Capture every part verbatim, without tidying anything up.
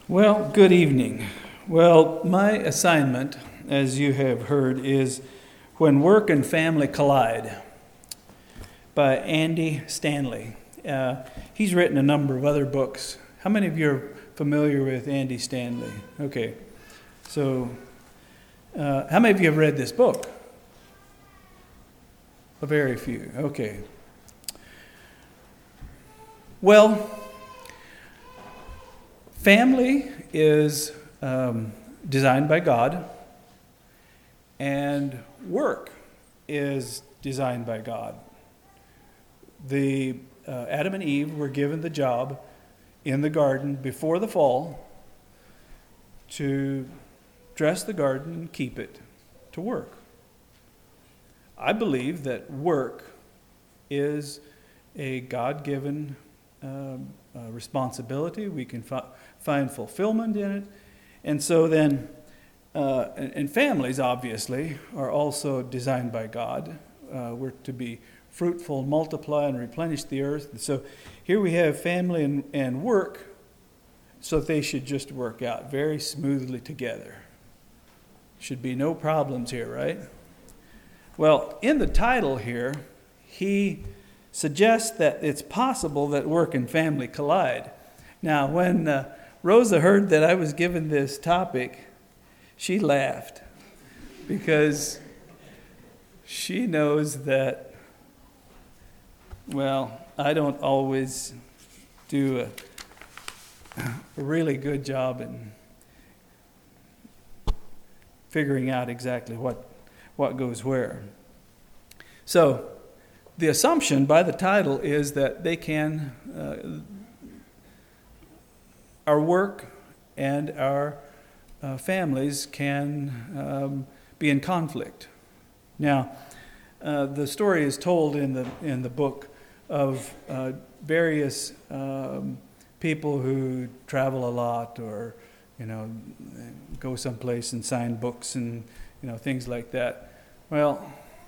Well, good evening. Well, my assignment, as you have heard, is When Work and Family Collide by Andy Stanley. Uh, he's written a number of other books. How many of you are familiar with Andy Stanley? Okay. So, uh, how many of you have read this book? A very few. Okay. Well, family is um, designed by God, and work is designed by God. The uh, Adam and Eve were given the job in the garden before the fall to dress the garden and keep it, to work. I believe that work is a God-given um, uh, responsibility. We can fi- find fulfillment in it. And so then, uh, and, and families, obviously, are also designed by God. Uh, we're to be fruitful, multiply, and replenish the earth. And so here we have family and, and work, so they should just work out very smoothly together. Should be no problems here, right? Well, in the title here, he suggests that it's possible that work and family collide. Now, when uh, Rosa heard that I was given this topic, she laughed because she knows that, well, I don't always do a, a really good job in figuring out exactly what, what goes where. So, the assumption by the title is that they can, uh, our work and our uh, families can um, be in conflict. Now, uh, the story is told in the in the book of uh, various um, people who travel a lot, or you know, go someplace and sign books and you know things like that. Well,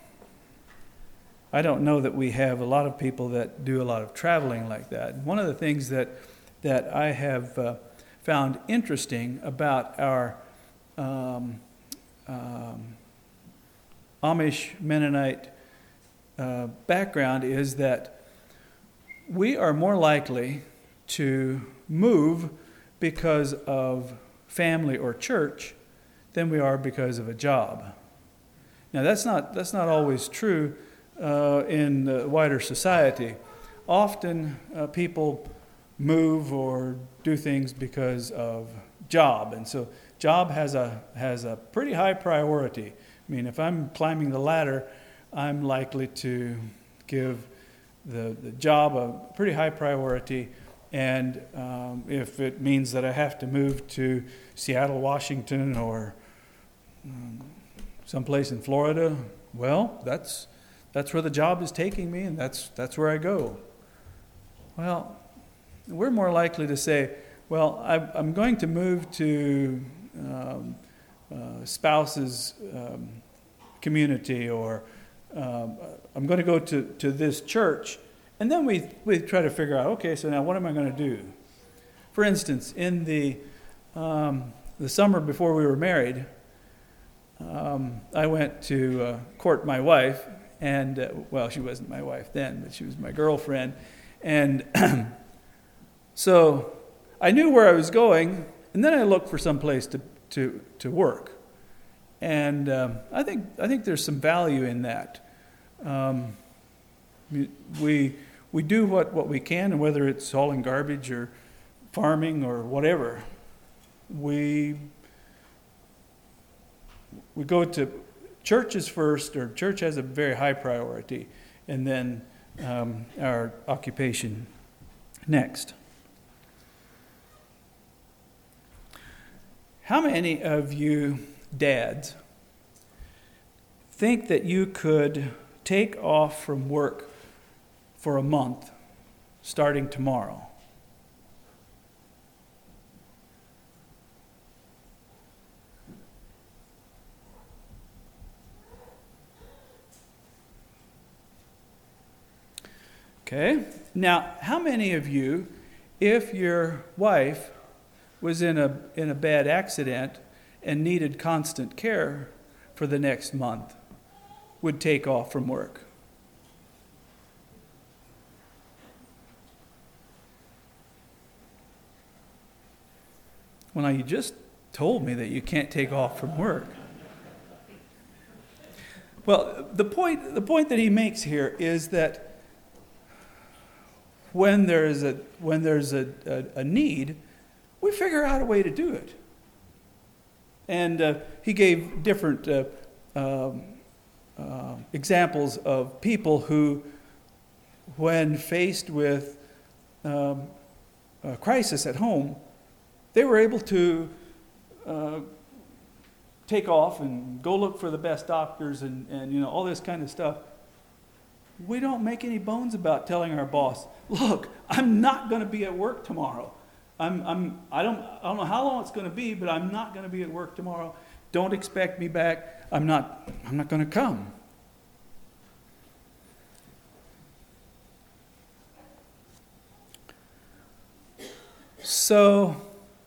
I don't know that we have a lot of people that do a lot of traveling like that. One of the things that that I have uh, found interesting about our um, um, Amish Mennonite uh, background is that we are more likely to move because of family or church than we are because of a job. Now that's not that's not always true uh, in the wider society. Often uh, people move or do things because of job, and so job has a has a pretty high priority. I mean, if I'm climbing the ladder, I'm likely to give the the job a pretty high priority, and um, if it means that I have to move to Seattle, Washington, or um, someplace in Florida, well, that's that's where the job is taking me, and that's that's where I go. Well, we're more likely to say, well, I'm going to move to um, uh, spouse's um, community, or um, I'm going to go to, to this church. And then we, we try to figure out, okay, so now what am I going to do? For instance, in the, um, the summer before we were married, um, I went to uh, court my wife, and, uh, well, she wasn't my wife then, but she was my girlfriend. And so I knew where I was going, and then I looked for some place to, to, to work. And um, I think I think there's some value in that. Um, we we do what, what we can, and whether it's hauling garbage or farming or whatever, we we go to churches first, or church has a very high priority, and then um, our occupation next. How many of you dads think that you could take off from work for a month starting tomorrow? Okay. Now, how many of you, if your wife was in a, in a bad accident and needed constant care for the next month would take off from work? Well, now you just told me that you can't take off from work. Well, the point, the point that he makes here is that when there's a, when there's a, a, a need, we figure out a way to do it. And uh, he gave different uh, um, uh, examples of people who, when faced with um, a crisis at home, they were able to uh, take off and go look for the best doctors and, and you know all this kind of stuff. We don't make any bones about telling our boss, "Look, I'm not going to be at work tomorrow. I'm, I'm, I don't, I don't know how long it's going to be, but I'm not going to be at work tomorrow. Don't expect me back. I'm not, I'm not going to come." So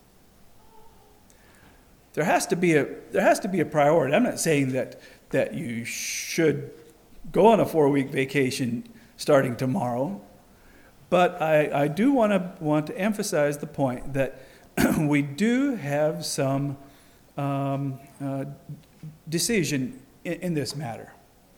there has to be a there has to be a priority. I'm not saying that that you should go on a four-week vacation starting tomorrow, but I, I do want to want to emphasize the point that we do have some um, uh, decision in, in this matter.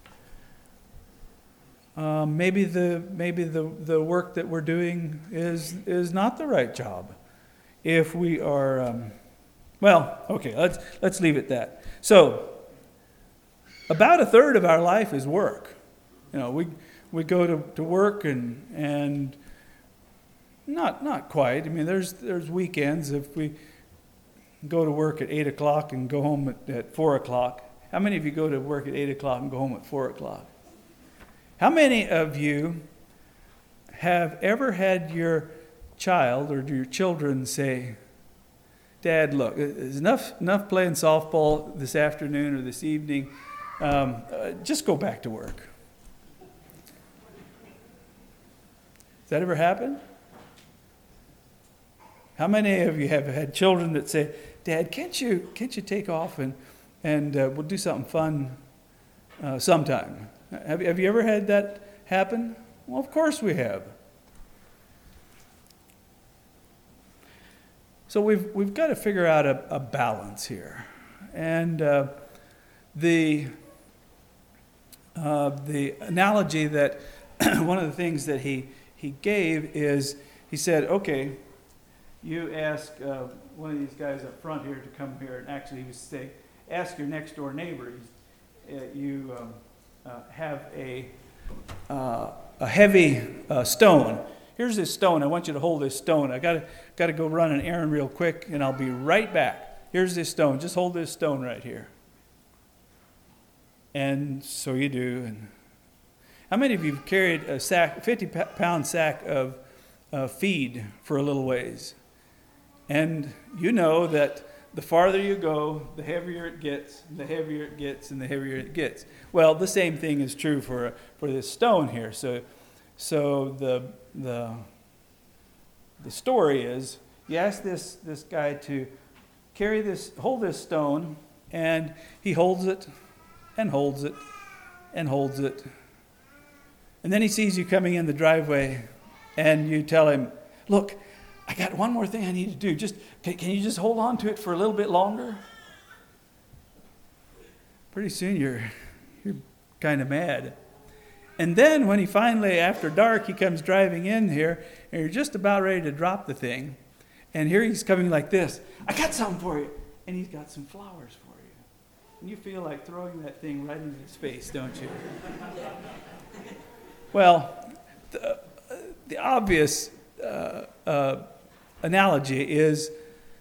Um, maybe the maybe the, the work that we're doing is is not the right job. If we are, um, well, okay, let's let's leave it at that. So, about a third of our life is work. You know, we we go to, to work and and not not quite. I mean, there's there's weekends. If we go to work at eight o'clock and go home at, at four o'clock, how many of you go to work at eight o'clock and go home at four o'clock? How many of you have ever had your child or your children say, "Dad, look, there's enough enough playing softball this afternoon or this evening. Um, uh, just go back to work"? Has that ever happened? How many of you have had children that say, "Dad, can't you can't you take off and and uh, we'll do something fun uh, sometime"? Have, have you ever had that happen? Well, of course we have. So we've we've got to figure out a, a balance here, and uh, the uh, the analogy that one of the things that he he gave is he said, okay, you ask uh, one of these guys up front here to come here, and actually he was say, ask your next door neighbor. Uh, you um, uh, have a uh, a heavy uh, stone. Here's this stone. I want you to hold this stone. I gotta gotta go run an errand real quick, and I'll be right back. Here's this stone. Just hold this stone right here. And so you do. And how many of you have carried a sack, fifty pound sack of uh, feed for a little ways? And you know that the farther you go, the heavier it gets, the heavier it gets, and the heavier it gets. Well, the same thing is true for for this stone here. So, so the the the story is, you ask this this guy to carry this, hold this stone, and he holds it, and holds it, and holds it, and then he sees you coming in the driveway, and you tell him, "Look, I got one more thing I need to do. Just can, can you just hold on to it for a little bit longer?" Pretty soon you're you're kind of mad. And then when he finally, after dark, he comes driving in here, and you're just about ready to drop the thing, and here he's coming like this. "I got something for you," and he's got some flowers for you. And you feel like throwing that thing right into his face, don't you? Well, the, the obvious uh, uh, analogy is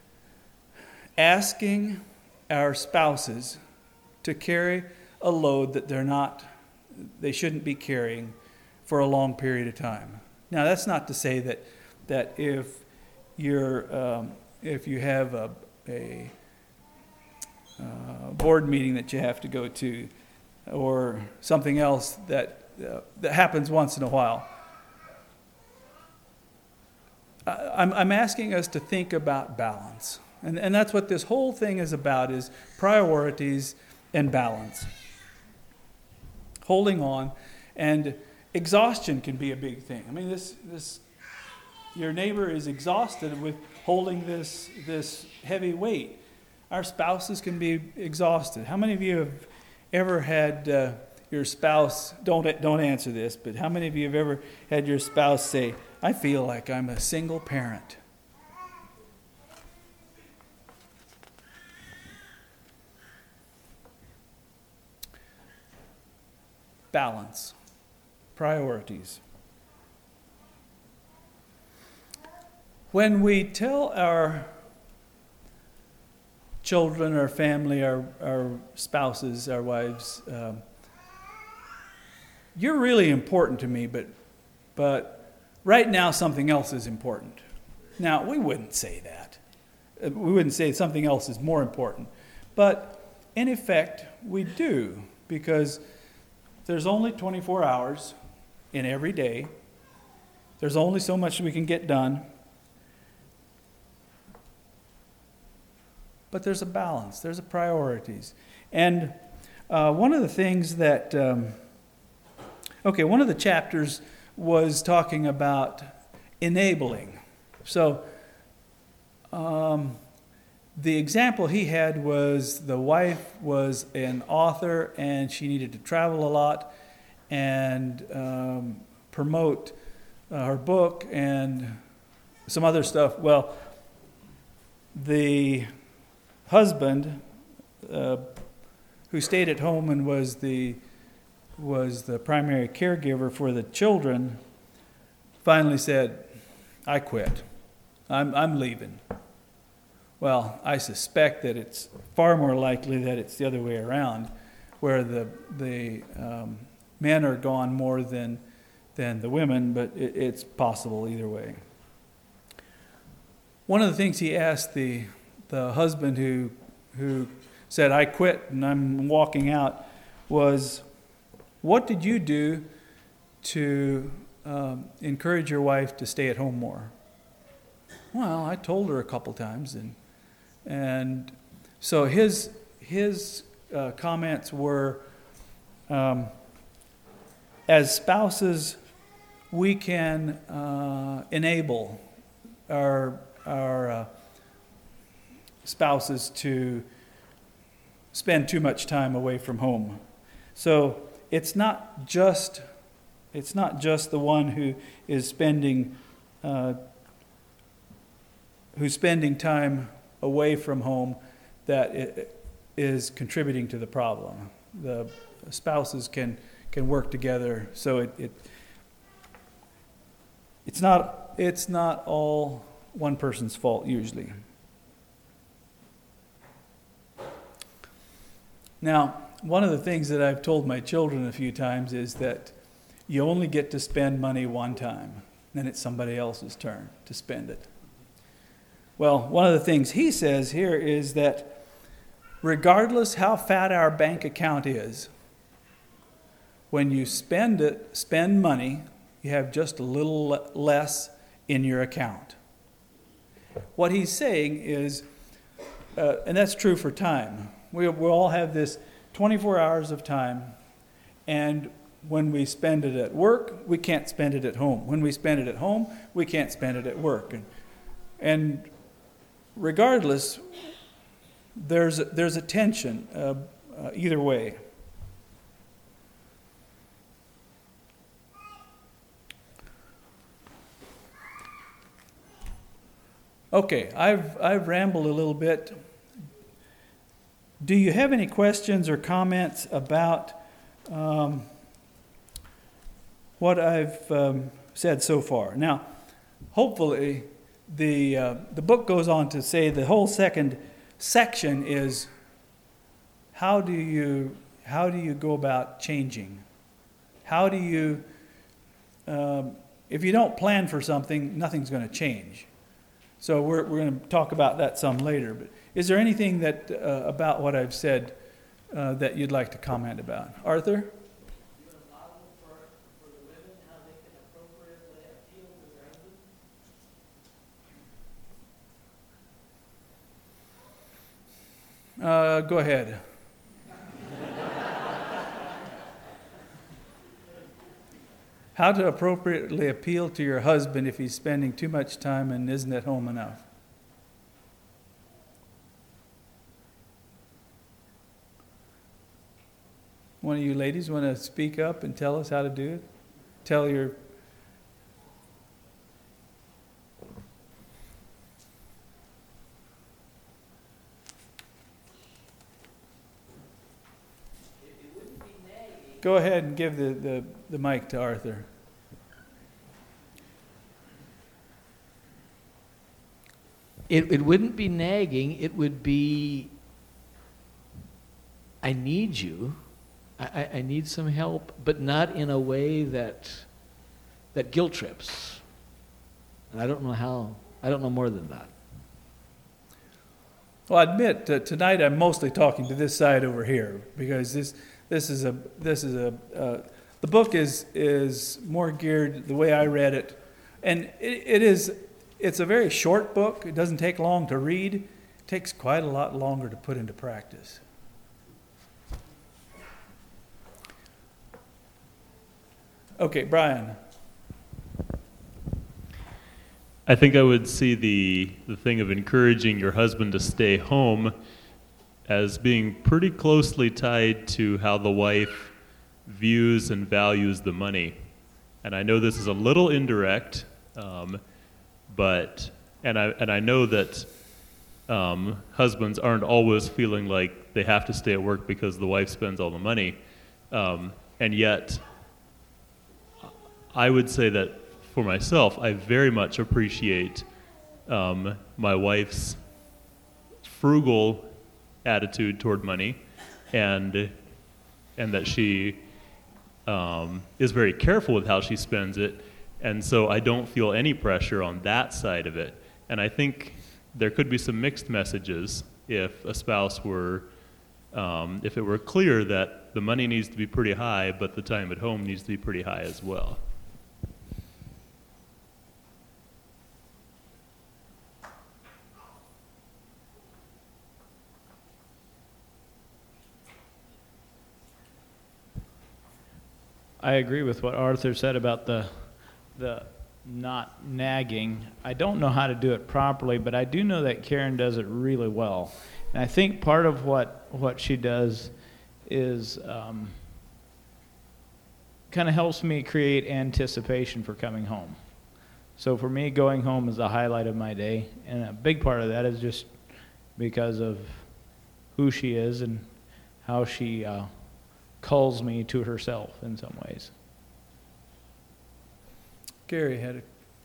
asking our spouses to carry a load that they're not, they shouldn't be carrying for a long period of time. Now, that's not to say that that if you're um, if you have a, a uh, board meeting that you have to go to, or something else that uh, that happens once in a while. I- I'm, I'm asking us to think about balance. And, and that's what this whole thing is about, is priorities and balance. Holding on. And exhaustion can be a big thing. I mean, this, this your neighbor is exhausted with holding this, this heavy weight. Our spouses can be exhausted. How many of you have ever had uh, your spouse, don't, don't answer this, but how many of you have ever had your spouse say, I feel like I'm a single parent? Balance. Priorities. When we tell our children, our family, our, our spouses, our wives, um, you're really important to me, but, but right now something else is important. Now, we wouldn't say that. We wouldn't say something else is more important. But in effect, we do, because there's only twenty-four hours in every day. There's only so much we can get done. But there's a balance. There's a priorities. And uh, one of the things that, um, okay, one of the chapters was talking about enabling. So um, the example he had was the wife was an author and she needed to travel a lot and um, promote uh, her book and some other stuff. Well, the husband uh, who stayed at home and was the was the primary caregiver for the children finally said, I quit. I'm I'm leaving. Well, I suspect that it's far more likely that it's the other way around, where the the um, men are gone more than than the women, but it, it's possible either way. One of the things he asked the the husband who who said, I quit and I'm walking out, was, what did you do to um, encourage your wife to stay at home more? Well, I told her a couple times, and and so his his uh, comments were, um, as spouses, we can uh, enable our our uh, spouses to spend too much time away from home. So it's not just it's not just the one who is spending uh, who's spending time away from home that it is contributing to the problem. The spouses can can work together, so it, it it's not it's not all one person's fault usually. Now, one of the things that I've told my children a few times is that you only get to spend money one time, then it's somebody else's turn to spend it. Well, one of the things he says here is that regardless how fat our bank account is, when you spend it, spend money, you have just a little le- less in your account. What he's saying is, uh, and that's true for time. We, we all have this twenty-four hours of time, and when we spend it at work, we can't spend it at home. When we spend it at home, we can't spend it at work. And, and regardless, there's a, there's a tension uh, uh, either way. Okay, I've I've rambled a little bit. Do you have any questions or comments about um, what I've um, said so far? Now, hopefully, the uh, the book goes on to say the whole second section is how do you how do you go about changing? How do you um, if you don't plan for something, nothing's going to change. So we're we're going to talk about that some later. But is there anything that uh, about what I've said uh, that you'd like to comment about, Arthur? Uh, go ahead. How to appropriately appeal to your husband if he's spending too much time and isn't at home enough. One of you ladies want to speak up and tell us how to do it? Tell your... Go ahead and give the, the, the mic to Arthur. It, it wouldn't be nagging. It would be, I need you. I, I, I need some help, but not in a way that that guilt trips. And I don't know how. I don't know more than that. Well, I admit uh, tonight I'm mostly talking to this side over here because this this is a this is a uh, the book is is more geared the way I read it, and it, it is it's a very short book. It doesn't take long to read. It takes quite a lot longer to put into practice. Okay, Brian. I think I would see the the thing of encouraging your husband to stay home as being pretty closely tied to how the wife views and values the money. And I know this is a little indirect, um, but and I and I know that um, husbands aren't always feeling like they have to stay at work because the wife spends all the money, um, and yet I would say that for myself, I very much appreciate um, my wife's frugal attitude toward money, and and that she um, is very careful with how she spends it, and so I don't feel any pressure on that side of it. And I think there could be some mixed messages if a spouse were, um, if it were clear that the money needs to be pretty high, but the time at home needs to be pretty high as well. I agree with what Arthur said about the the not nagging. I don't know how to do it properly, but I do know that Karen does it really well. And I think part of what, what she does is um, kind of helps me create anticipation for coming home. So for me, going home is the highlight of my day, and a big part of that is just because of who she is and how she uh, calls me to herself in some ways. Gary had a...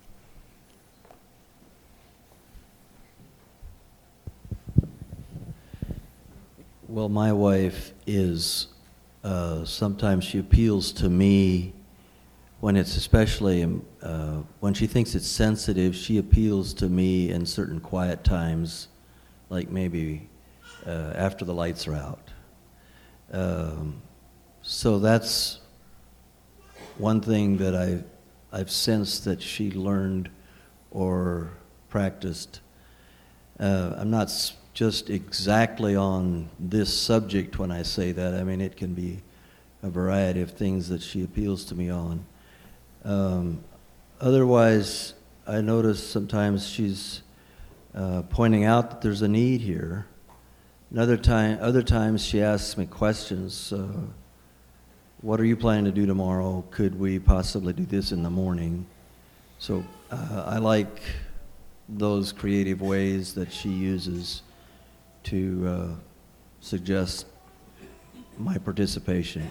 Well, my wife is, uh, sometimes she appeals to me when it's especially, uh, when she thinks it's sensitive, she appeals to me in certain quiet times, like maybe uh, after the lights are out. Um, so that's one thing that I've, I've sensed that she learned or practiced. Uh, I'm not s- just exactly on this subject when I say that. I mean, it can be a variety of things that she appeals to me on. Um, otherwise, I notice sometimes she's uh, pointing out that there's a need here. Another time, other times she asks me questions. Uh, what are you planning to do tomorrow? Could we possibly do this in the morning? So uh, I like those creative ways that she uses to uh, suggest my participation.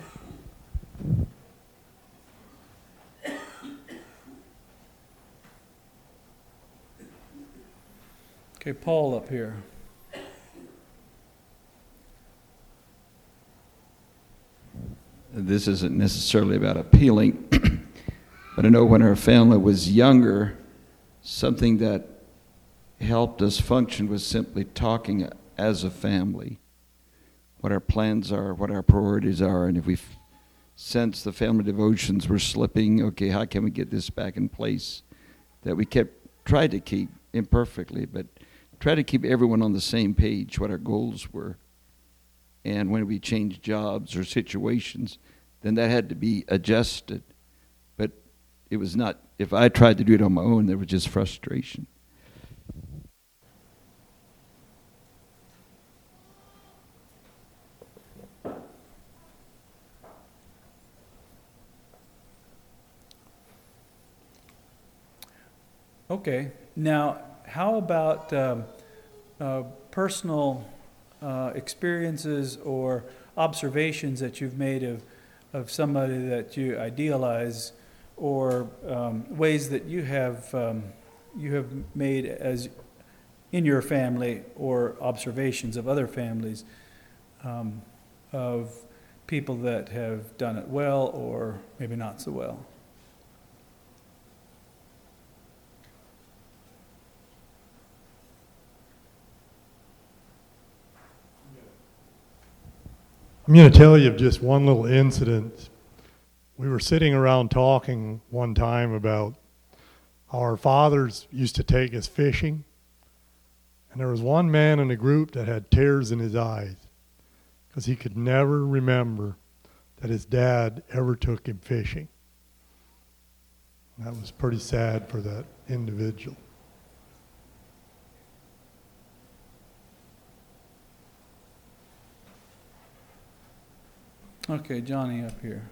Okay, Paul up here. This isn't necessarily about appealing, but I know when our family was younger, something that helped us function was simply talking as a family, what our plans are, what our priorities are, and if we f- sense the family devotions were slipping, okay, how can we get this back in place? That we kept, tried to keep imperfectly, but try to keep everyone on the same page, what our goals were. And when we changed jobs or situations, then that had to be adjusted. But it was not, if I tried to do it on my own, there was just frustration. Okay. Now, how about um, uh, personal uh, experiences or observations that you've made of, of somebody that you idealize, or um, ways that you have um, you have made as in your family, or observations of other families um, of people that have done it well or maybe not so well? I'm going to tell you of just one little incident. We were sitting around talking one time about how our fathers used to take us fishing, and there was one man in the group that had tears in his eyes because he could never remember that his dad ever took him fishing. And that was pretty sad for that individual. Okay, Johnny up here.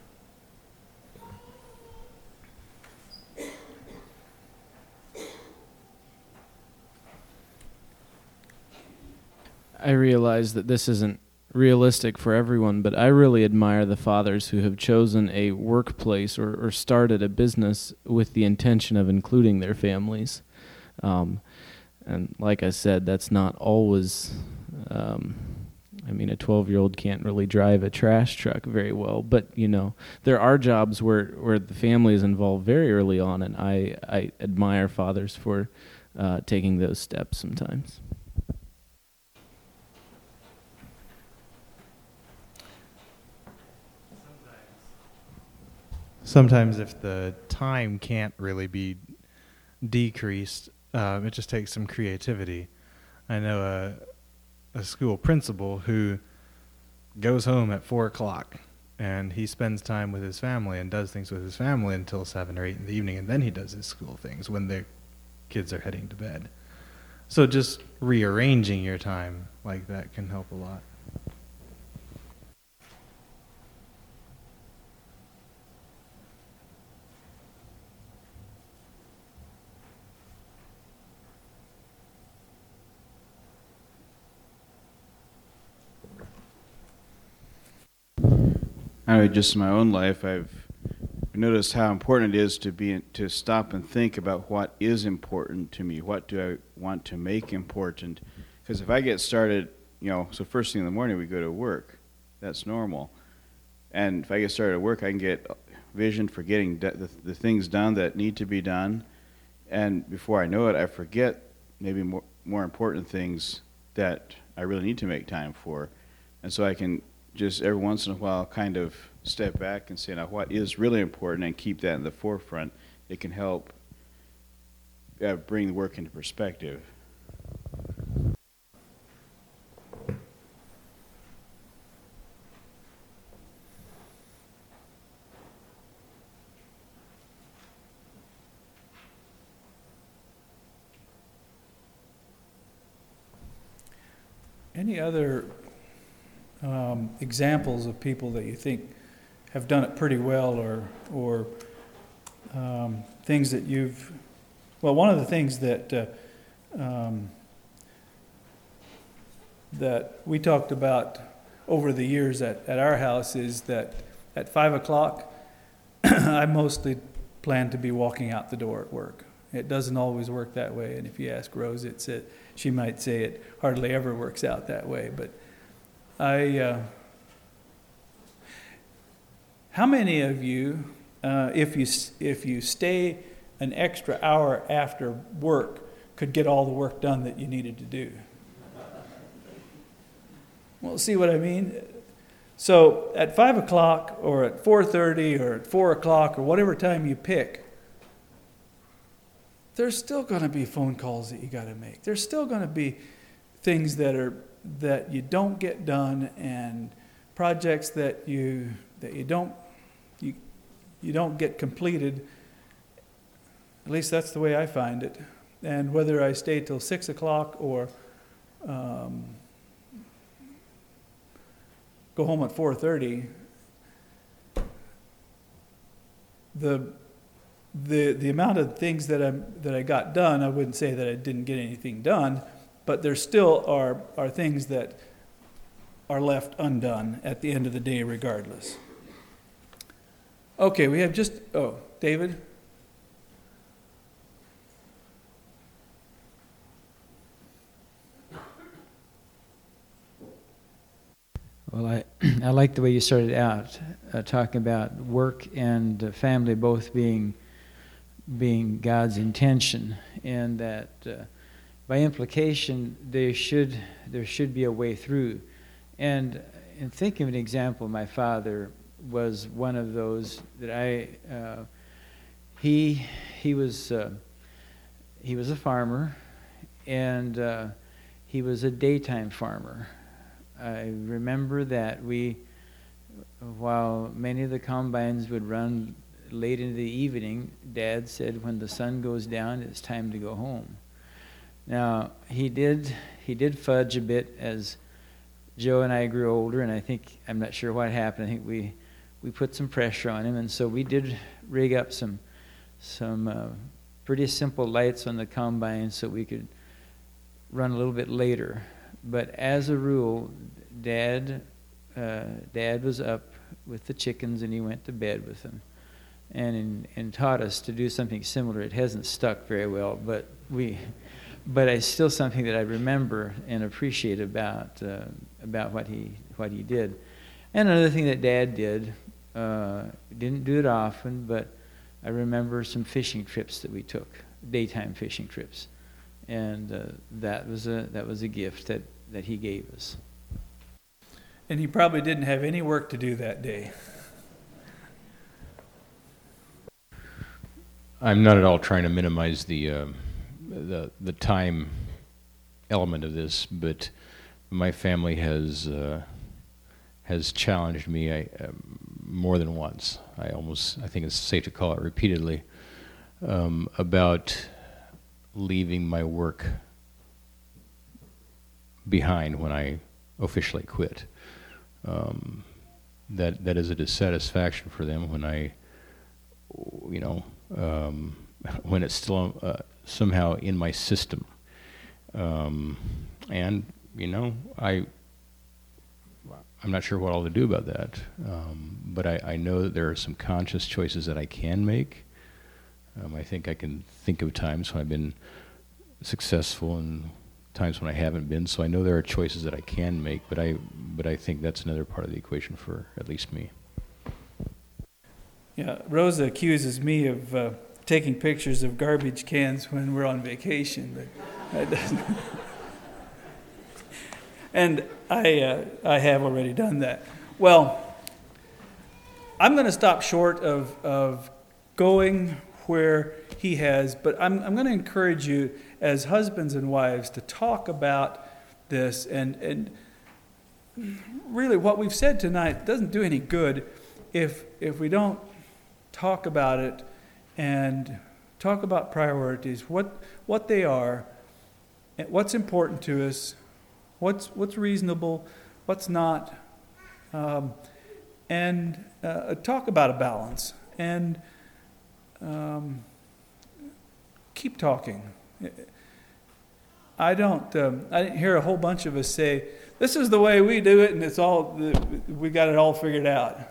I realize that this isn't realistic for everyone, but I really admire the fathers who have chosen a workplace or, or started a business with the intention of including their families. Um, and like I said, that's not always... Um, I mean, a twelve-year-old can't really drive a trash truck very well, but, you know, there are jobs where, where the family is involved very early on, and I, I admire fathers for uh, taking those steps sometimes. Sometimes if the time can't really be decreased, um, it just takes some creativity. I know a a school principal who goes home at four o'clock and he spends time with his family and does things with his family until seven or eight in the evening, and then he does his school things when the kids are heading to bed. So just rearranging your time like that can help a lot. I know, just in my own life, I've noticed how important it is to be to stop and think about what is important to me. What do I want to make important? Because if I get started, you know, so first thing in the morning we go to work. That's normal. And if I get started at work, I can get vision for getting the, the things done that need to be done. And before I know it, I forget maybe more, more important things that I really need to make time for. And so I can just every once in a while kind of step back and say, now what is really important, and keep that in the forefront. It can help uh, bring the work into perspective. Any other um, examples of people that you think have done it pretty well, or or um, things that you've, well, one of the things that uh, um, that we talked about over the years at, at our house is that at five o'clock, I mostly plan to be walking out the door at work. It doesn't always work that way, and if you ask Rose, it's it, she might say it hardly ever works out that way, but I, uh, how many of you, uh, if you if you stay an extra hour after work, could get all the work done that you needed to do? Well, see what I mean? So at five o'clock, or at four thirty, or at four o'clock, or whatever time you pick, there's still going to be phone calls that you got to make. There's still going to be things that are that you don't get done, and projects that you that you don't you you don't get completed. At least that's the way I find it. And whether I stay till six o'clock or um, go home at four thirty, the the the amount of things that I that I got done, I wouldn't say that I didn't get anything done, but there still are are things that are left undone at the end of the day, regardless. Okay, we have just oh, David. Well, I, I like the way you started out, uh, talking about work and uh, family both being being God's intention, and that uh, by implication there should there should be a way through. And in thinking of an example, my father was one of those that I uh, he he was uh, he was a farmer, and uh, he was a daytime farmer. I remember that we, while many of the combines would run late into the evening, Dad said, when the sun goes down, it's time to go home. Now, he did he did fudge a bit as Joe and I grew older, and I think, I'm not sure what happened, I think we, we put some pressure on him, and so we did rig up some, some uh, pretty simple lights on the combine so we could run a little bit later. But as a rule, Dad, uh, Dad was up with the chickens, and he went to bed with them, and in, and taught us to do something similar. It hasn't stuck very well, but we, but it's still something that I remember and appreciate about uh, about what he what he did. And another thing that Dad did, uh, didn't do it often, but I remember some fishing trips that we took, daytime fishing trips. And uh, that was a that was a gift that, that he gave us. And he probably didn't have any work to do that day. I'm not at all trying to minimize the uh, the the time element of this, but my family has uh, has challenged me I, uh, more than once. I almost I think it's safe to call it repeatedly um, about leaving my work behind when I officially quit. Um, that that is a dissatisfaction for them when I, you know, um, when it's still uh, somehow in my system. Um, and you know, I I'm not sure what all to do about that. Um, but I, I know that there are some conscious choices that I can make. Um, I think I can think of times when I've been successful and times when I haven't been. So I know there are choices that I can make, but I but I think that's another part of the equation for at least me. Yeah, Rosa accuses me of uh, taking pictures of garbage cans when we're on vacation, but that doesn't. And I uh, I have already done that. Well, I'm going to stop short of of going where he has, but I'm I'm going to encourage you as husbands and wives to talk about this, and and really what we've said tonight doesn't do any good if if we don't talk about it and talk about priorities, what what they are, and what's important to us, what's what's reasonable, what's not, um, and uh, talk about a balance and um, keep talking. I don't. Um, I didn't hear a whole bunch of us say, "This is the way we do it, and it's all we got it all figured out."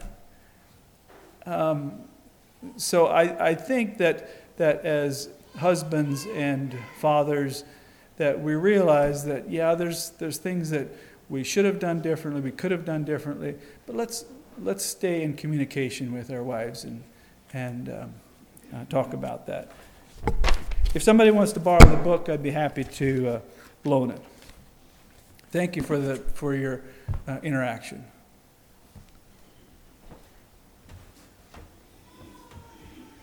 Um, so I, I think that that as husbands and fathers, that we realize that yeah, there's there's things that we should have done differently, we could have done differently, but let's let's stay in communication with our wives and and um, uh, talk about that. If somebody wants to borrow the book, I'd be happy to uh, loan it. Thank you for the for your uh, interaction.